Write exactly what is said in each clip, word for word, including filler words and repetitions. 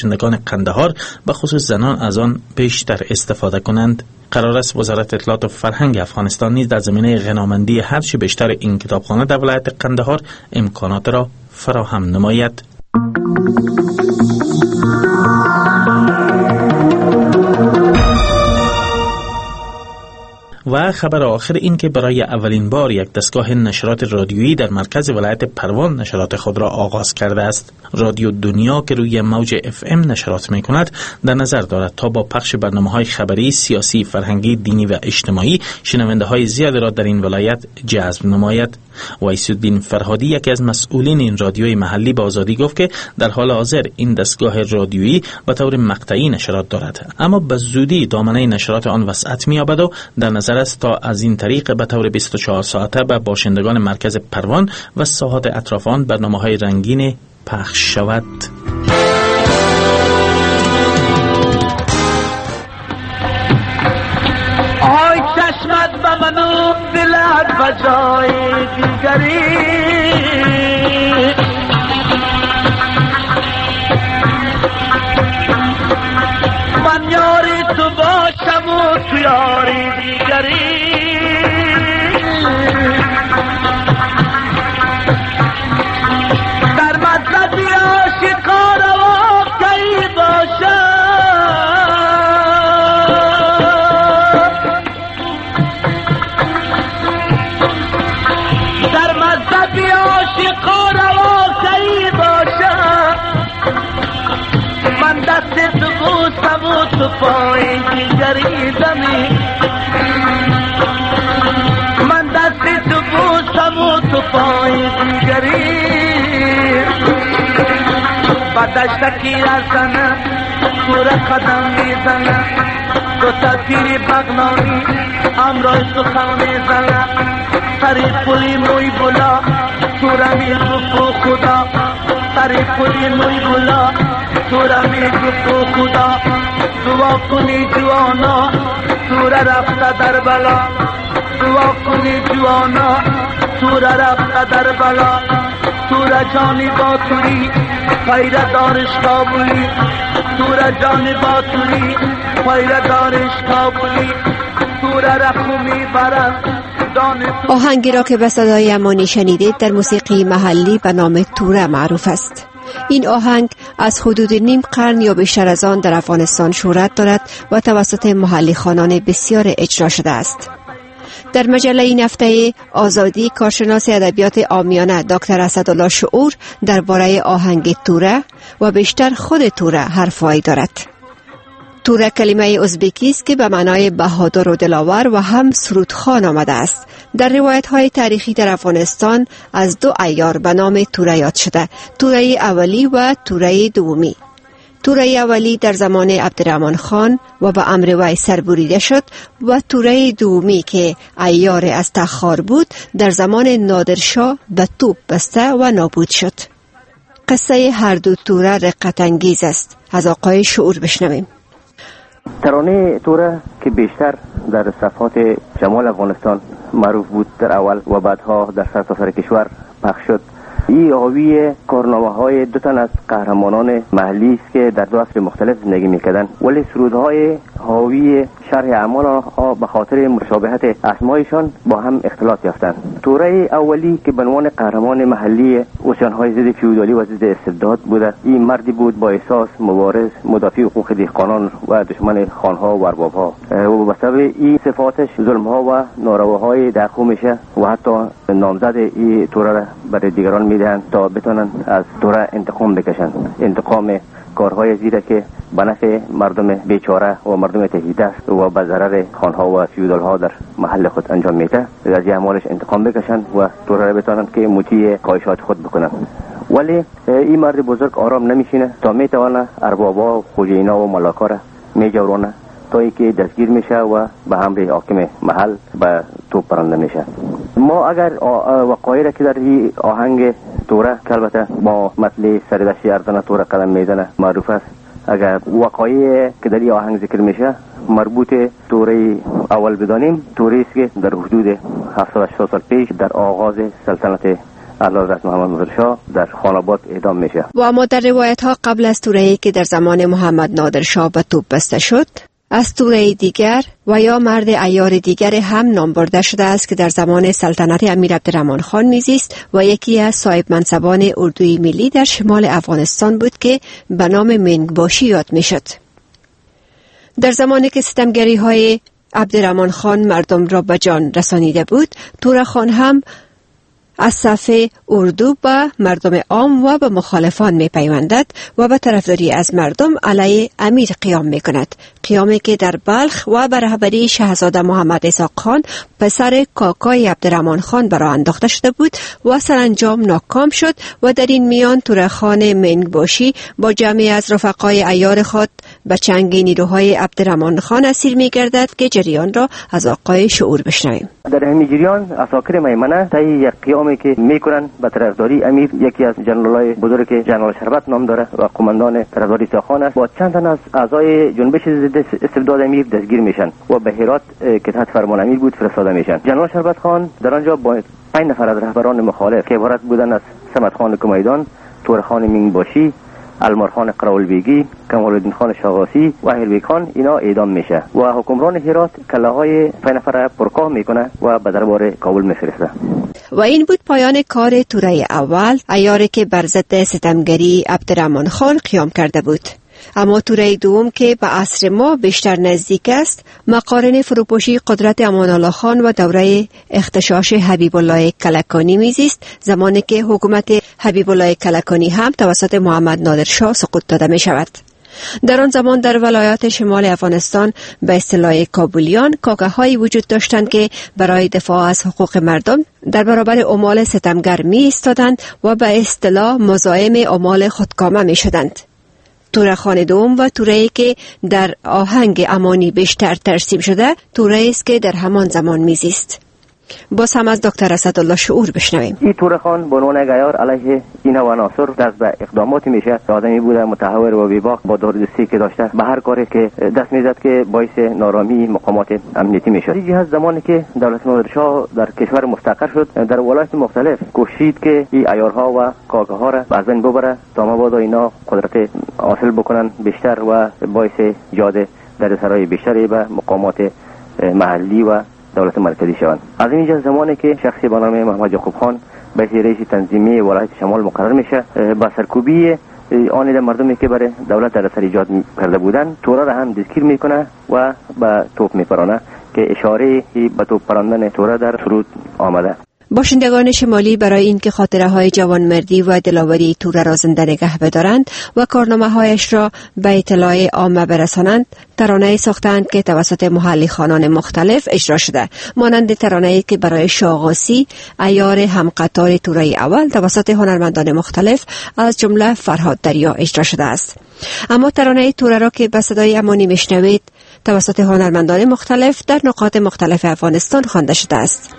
باشندگان قندهار به خصوص زنان از آن بیشتر استفاده کنند. قرار است وزارت اطلاعات و فرهنگ افغانستان نیز در زمینه غنامندی هرچه بیشتر این کتابخانه در ولایت قندهار امکانات را فراهم نماید. و خبر آخر این که برای اولین بار یک دستگاه نشرات رادیویی در مرکز ولایت پروان نشرات خود را آغاز کرده است. رادیو دنیا که روی موج اف ام نشرات می کند در نظر دارد تا با پخش برنامه‌های خبری، سیاسی، فرهنگی، دینی و اجتماعی شنونده های زیادی را در این ولایت جذب نماید. ویس‌الدین فرهادی یکی از مسئولین این رادیوی محلی به آزادی گفت که در حال حاضر این دستگاه رادیویی به طور مقطعی نشرات دارد، اما به زودی دامنه نشرات آن وسعت می‌یابد و در نظر است تا از این طریق به طور بیست و چهار ساعته به باشندگان مرکز پروان و ساحات اطراف آن برنامه‌های رنگین پخش شود. آی چشمت به منو دلت به جای دیگری، من یاری تو باشم و تو یاری دیگری، در مطلبی عاشقان واقعی باشم، در مطلبی عاشقان واقعی باشم، من دست تو بوسم و تو پای دیگری دمی، من دست تو بوسم و تو پای دیگری، با دشتکی رسنم تو را قدم میزنم، تو تفیری بغنانی امرای سخن میزنم، سری پولی موی بلا تو را میگفت خدا، سری پولی موی بلا تو را میگفت خدا، دعا کنی جوانا تو را رفته در بلا، دعا کنی جوانا تو را رفته در بلا، تو را جانی با توری خیره دارش کابولی، تو را جانی با توری خیره دارش کابولی، تو را رخمی برد. آهنگی را که به صدای امانی شنیدید در موسیقی محلی به نام توره معروف است. این آهنگ از حدود نیم قرن یا بیشتر از آن در افغانستان شهرت دارد و توسط محلی خوانان بسیار اجرا شده است. در مجله این هفته آزادی کارشناس ادبیات عامیانه دکتر اسدالله شعور درباره آهنگ توره و بیشتر خود توره حرفایی دارد. توره کلمه ازبکی است که به معنای بهادر و دلاور و هم سرودخوان آمده است. در روایت‌های تاریخی در افغانستان از دو عیار به نام توره یاد شده، توره اولی و توره دومی. توره اولی در زمان عبدالرحمن خان و به امر وی سربریده شد و توره دومی که عیار از تخار بود در زمان نادرشاه به توپ بسته و نابود شد. قصه هر دو توره رقت انگیز است. از آقای شعور بشنویم. ترانه توره که بیشتر در صفحات شمال افغانستان معروف بود در اول و بعدها در سرتاسر کشور پخش شد، این حاوی کارنامه‌های دو تن از قهرمانان محلی است که در دو عصر مختلف زندگی می‌کردند، ولی سرودهای حاوی شرح اعمال آنها به خاطر مشابهت اسمایشان با هم اختلاط یافتند. توره اولی که به عنوان قهرمان محلی اوسیان‌های ضد فیودالی و ضد استبداد بوده، این مردی بود با احساس، مبارز، مدافع حقوق دهقانان و دشمن خانها و اربابها و به سبب این صفاتش ظلم‌ها و نارواهای در قومشه و حتی نامزد این توره را برای دیگران میدهند تا بتونن از توره انتقام بکشند، انتقام کارهای زیره که به نفع مردم بیچاره و مردم تهدیده است و به ضرر خانها و فیودالها در محل خود انجام میده، از این اعمالش انتقام بکشند و توره را بتونند که مطیع خواهشات خود بکنند. ولی این مرد بزرگ آرام نمیشینه تا میتونه اربابا و خوجینا و ملاکا را میجورونه تا اینکه دستگیر میشه و به امر حاکم محل به توپ برنده میشه. ما اگر وقایع را که در این آهنگ توره که البته با مطلع سردشتی اردن توره قدم میزنه معروف است، اگر وقایع که در این آهنگ ذکر میشه مربوط توره اول بدانیم، توره است که در حدود هفتصد و هشتاد سال پیش در آغاز سلطنت اعلیحضرت محمد نادر شاه در خاناباد اعدام میشه. و اما در روایت ها قبل از توره‌ای که در زمان محمد نادر شاه به توپ بسته شد، از توره دیگر و یا مرد عیار دیگر هم نام برده شده است که در زمان سلطنت امیر عبدالرحمن خان میزیست و یکی از صاحب منصبان اردوی ملی در شمال افغانستان بود که به نام منگباشی یاد میشد. در زمانی که ستمگری های عبدالرحمن خان مردم را به جان رسانیده بود، توره خان هم از صف اردو به مردم عام و به مخالفان می پیوندد و به طرفداری از مردم علیه امیر قیام می کند. قیامی که در بلخ و به رهبری شاهزاده محمد اسحاق خان پسر کاکای عبدالرحمن خان برآ انداخته شده بود و سرانجام ناکام شد و در این میان توره خان منگباشی با جمعی از رفقای عیار خود به چنگ نیروهای عبدالرحمن خان اسیر می گردد که جریان را از آقای شعور بشنویم. در همین جریان عساکر میمنه طی یک قیامی که میکنن به طرفداری امیر، یکی از جنرالای بزرگ جنرال شربت نام داره و قماندان طرفداری ساخان است، با چند تن از اعضای جنبش ضد استبداد امیر دستگیر میشن و به هرات که تحت فرمان امیر بود فرستاده میشن. جنرال شربت خان در آنجا با پنج نفر از رهبران مخالف که عبارت بودن از صمد خان کمیدان، توره خان منگباشی، المار خان قراولبیگی، کمال الدین خان شاغاسی و اهلبیگ خان اینا اعدام میشه و حکمران هرات کله های پنج نفر پرکاه میکنه و به دربار کابل میفرسته. و این بود پایان کار توره اول، عیاری که بر ضد ستمگری عبدالرحمن خان قیام کرده بود. اما توره دوم که به عصر ما بیشتر نزدیک است، مقارن فروپاشی قدرت امان الله خان و دوره اغتشاش حبیب الله کلکانی میزیست، زمانی که حکومت حبیب الله کلکانی هم توسط محمد نادر شاه سقوط داده می شود. در آن زمان در ولایات شمال افغانستان به اصطلاح کابلیان کاکه‌هایی وجود داشتند که برای دفاع از حقوق مردم در برابر عمال ستمگر می ایستادند و به اصطلاح مزاحم عمال خودکامه می شدند. توره خان دوم و توره‌ای که در آهنگ امانی بیشتر ترسیم شده، توره است که در همان زمان میزیست. باز هم از دکتر اسدالله شعور بشنویم. این توره خان به عنوان عیار علیه این و عناصر دست به اقداماتی میشه. آدمی بوده متحور و بیباک، با داردستی که داشته به هر کاری که دست میزد که باعث نارامی مقامات امنیتی میشد. این جهت زمانی که دولت نادر شاه در کشور مستقر شد، در ولایات مختلف کوشید که این عیارها و کاکه‌ها را از بین ببره تا مبادا اینا قدرت حاصل بکنن بیشتر و باعث ایجاد دردسرای بیشتری به مقامات محلی و دولت مرکزی شوند. از اینجا زمانی که شخصی به نام محمد یعقوب خان به رئیس تنظیمی ولایت شمال مقرر میشه، با سرکوبی آن مردمی که برای دولت در سر ایجاد کرده بودن، توره را هم دستگیر میکنه و به توپ میپرانه که اشاره به توپ پراندن توره در سرود آمده. باشندگان شمالی برای اینکه خاطره های جوانمردی و دلاوری توره را زنده نگه بدارند و کارنامه هایش را به اطلاع عامه برسانند، ترانه ساختند که توسط محلی خانان مختلف اجرا شده، مانند ترانه‌ای که برای شاغاسی عیار همقطار توره اول توسط هنرمندان مختلف از جمله فرهاد دریا اجرا شده است. اما ترانه توره را که به صدای امانی میشنوید توسط هنرمندان مختلف در نقاط مختلف افغانستان خوانده شده است.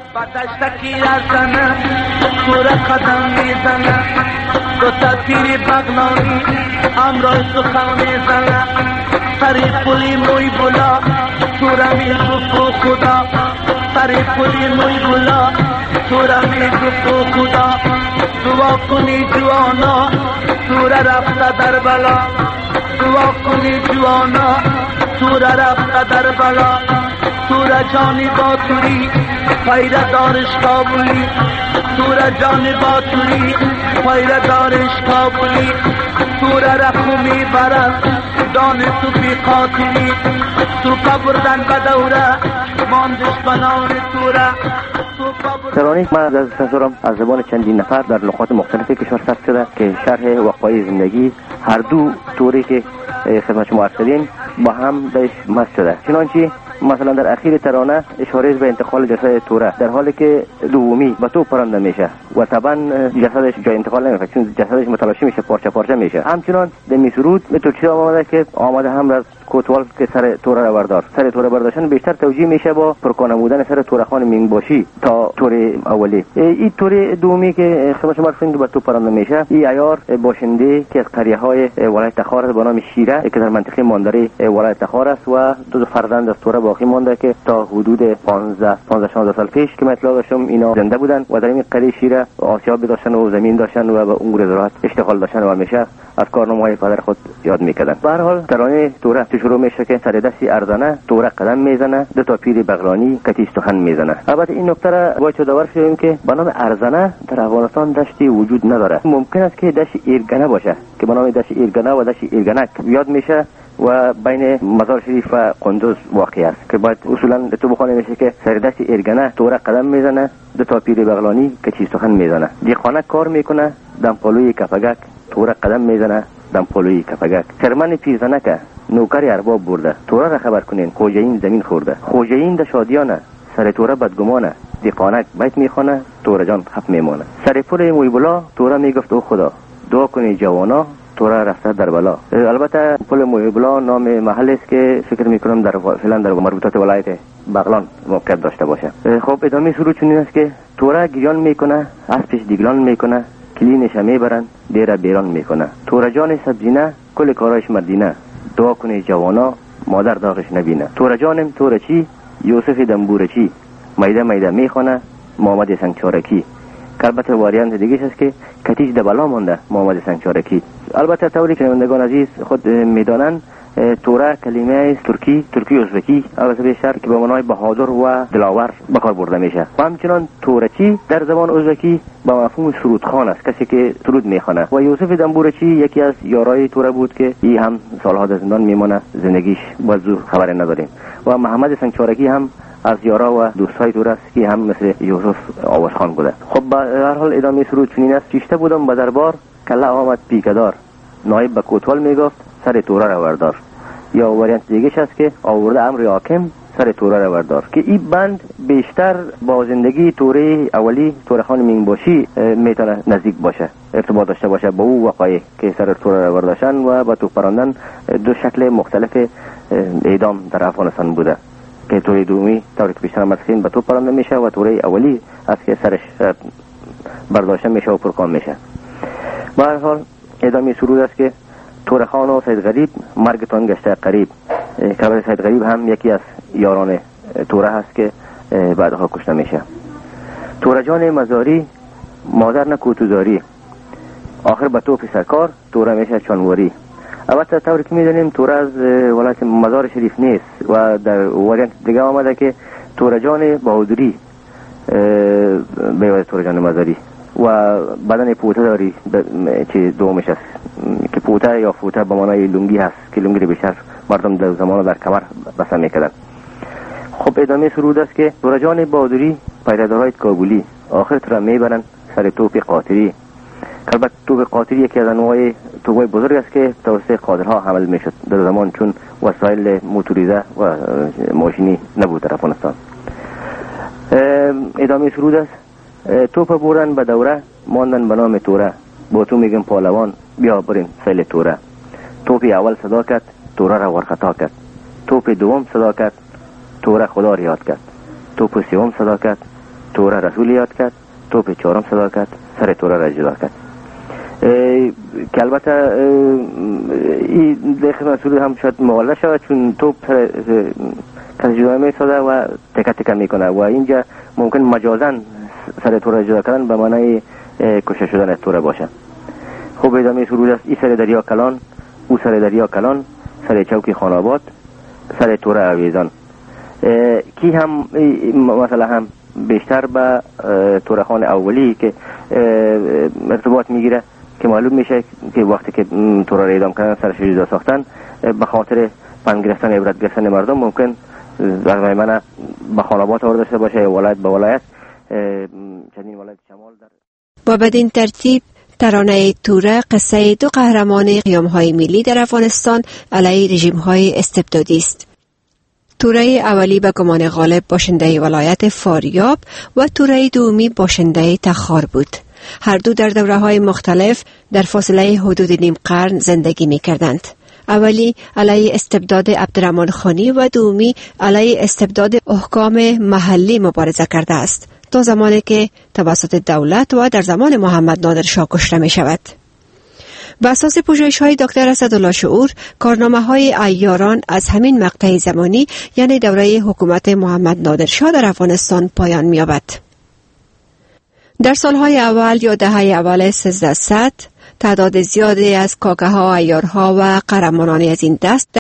بدشتکی ازنه توره قدم میزنه، دو تا تیر بغنانی امرای سخن میزنه، سری پولی موی بلا توره میگفت خدا، سری پولی موی بلا توره میگفت خدا، دعا کنی جوانا توره رفته در بلا، دعا کنی جوانا توره رفته در بلا، توره جانی با توری پیره دارش کابلی، توره جانی با توری پیره دارش کابلی، توره رخو میبرد دان تو بی قاتلی، تو بردن به دوره ماندش بنان توره. ترانه من از سنسورم از زبان چندین نفر در نقاط مختلف کشور ثبت شده که شرح وقایع زندگی هر دو توری که خدمت شما عرض کردیم با هم بهش مست شده. چنانچه مثلا در اخیر ترانه اشاره به انتقال جسد توره در حالی که دومی به توپ پرانده میشه و طبعا جسدش جای انتقال نمیشه چون جسدش متلاشی میشه، پارچه پارچه میشه. همچنان در میسرود به توچه آمده که آمده هم از کوتوال که سر توره را برداشت. سر توره برداشتن بیشتر توجیه میشه با پرکانه بودن سر توره خان مینگباشی تا توره اولی. این توره دومی که شما شما فرنگ به تو پرانده میشه، این عیار باشنده که از قریه های ولایت تخار است به نام شیره که در منطقه مانداری ولایت تخار است و دو فرزند از توره باقی مانده که تا حدود پانزده شانزده سال پیش که مطلع داشتم اینا زنده بودن و در این قریه شیره آسیاب داشتن و زمین داشتن و به امور زراعت اشتغال داشتن و همیشه از کارنامه‌های پدر خود یاد میکردن. به هر حال ترانه توره شروع میشه که سر دستی ارزانه توره قدم میزنه، دو تا پیر بغلانی کتیش سخن میزنه. البته این نکته را باید یادآور شویم که به نام ارزانه در افغانستان دشتی وجود نداره. ممکن است که دشت ایرگنه باشه که به نام دشت ایرگنه و دشت ایرگنک یاد میشه و بین مزار شریف و قندوز واقع است که باید اصولا تو بخونه میشه که سر دست ایرگنه توره قدم میزنه، دو تا پیر بغلانی کتیش سخن میزنه. دیخانه کار میکنه، دمپالوی کپگک توره قدم میزنه، دمپالوی کپگک. چرمن پیرزنک نوکر ارباب برده، توره را خبر کنین خوجه این زمین خورده. خوجه این ده شادیانه، سر توره بدگمانه، دیقانک بیت میخونه، توره جان خف میمانه. سر پل مویبلا توره میگفت او خدا دعا کنی جوانا، توره رفته در بلا. البته پل مویبلا نام محل است که فکر میکنم در فعلا در مربوطات ولایت بغلان موقعیت داشته باشه. خب ادامه سرود چنین است که توره گریان میکنه، اسبش دیگلان میکنه، کلینش میبرن دیره بیران میکنه. توره جان سبزینه کل کارایش مردینه، دعا کنی جوانا مادر داغش نبینه. توره جانم توره چی یوسف دنبوره چی، میده میده میخونه محمد سنگچارکی. البته واریانت دیگه است که کتیش ده بلا مانده محمد سنگچارکی. البته طوری که شنوندگان عزیز خود میدانند توره کلمه است ترکی ترکی ازبکی البته بیشتر که به معنای بهادر و دلاور به کار برده میشه. و همچنان تورچی در زبان ازبکی با مفهوم سرودخوان است، کسی که سرود میخونه. و یوسف دنبورچی یکی از یارای توره بود که این هم سالها در زندان میمونه، زندگیش باز خبر نداریم. و محمد سنگچارکی هم از یارا و دوستای توره است که هم مثل یوسف آوازخوان بوده. خب به هر حال ادامه سرود چنین است: پیشته بودم به دربار کله آمد پیکدار، نایب به کوتوال میگفت سر توره را بردار. یا واریانت دیگه است که آورده امر حاکم سر توره را بردار، که این بند بیشتر با زندگی توره اولی توره خان مینگباشی میتونه نزدیک باشه، ارتباط داشته باشه با او واقعی که سر توره را برداشتن و با توپ پراندن. دو شکل مختلف اعدام در افغانستان بوده که توره دومی طوری که بیشتر مسخین به توپ پرانده میشه و توره اولی از که سرش برداشته میشه و پرکام میشه. به هر حال ادامه سرود است که توره خان و سید غریب مرگتان گشته قریب. که سید غریب هم یکی از یاران توره هست که بعدها کشته میشه. توره جان مزاری مادر نکوتوزاری، آخر به توپ سرکار توره میشه چانواری. البته طوری که میدونیم توره از ولایت مزار شریف نیست و در واریانت دیگه آمده که توره جان بهادری بیوز توره جان مزاری و بدن پوته داری چه دومش است که پوته یا فوته به معنای لنگی هست که لنگی بیشتر مردم در زمان در کمر بسته میکردن. خب ادامه سرود است که توره جان بهادری پیرادرهای کابلی، آخر ترا میبرن سر توپ قاطری. البته توپ قاطری یکی از انواع توپ‌های بزرگ است که توسط قادرها حمل میشد در زمان، چون وسایل موتوریزه و ماشینی نبود در افغانستان. ادامه سرود است: توپ بردن به دوره ماندن به نام توره، با تو میگم پهلوان بیا بریم سیل توره. توپ اول صدا کرد توره را ورخطا کرد، توپ دوم صدا کرد توره خدا را یاد کرد، توپ سوم صدا کرد توره رسول یاد کرد، توپ چهارم صدا کرد سر توره را جدا کرد. که البته این دقیق مسئول هم شاید مولده شود چون توپ کسی جدا میساده و تکه تکه میکنه و اینجا ممکن مجازن سر توره جدا کردن به معنی کشته شدن توره باشه. خوب ادامه سرود است: ای سر دریا کلان او سر دریا کلان، سر چوکی خاناباد سر توره اویزان. کی هم مثلا هم بیشتر به توره خان اولی که ارتباط میگیره که معلوم میشه که وقتی که توره را اعدام کردن سرش جدا ساختن به خاطر پند گرفتن عبرت گرفتن مردم ممکن در میمنه به خاناباد آورده داشته باشه یا ولایت به ولایت چندین ولایت شمال در. با بدین ترتیب ترانه توره قصه دو قهرمان قیام‌های ملی در افغانستان علیه رژیم‌های استبدادی است. توره اولی به گمان غالب باشنده ولایت فاریاب و توره دومی باشنده تخار بود. هر دو در دوره‌های مختلف در فاصله حدود نیم قرن زندگی می‌کردند. اولی علیه استبداد عبدالرحمن خانی و دومی علیه استبداد حکام محلی مبارزه کرده است تا زمانی که توسط دولت و در زمان محمد نادر شاه کشته می شود. بر اساس پژوهش های دکتر اسدالله شعور، کارنامه های عیاران از همین مقطع زمانی یعنی دوره حکومت محمد نادر شاه در افغانستان پایان می یابد. در سالهای اول یا دهه اول سیزده صد تعداد زیادی از کاکه ها، عیارها و قهرمانان از این دست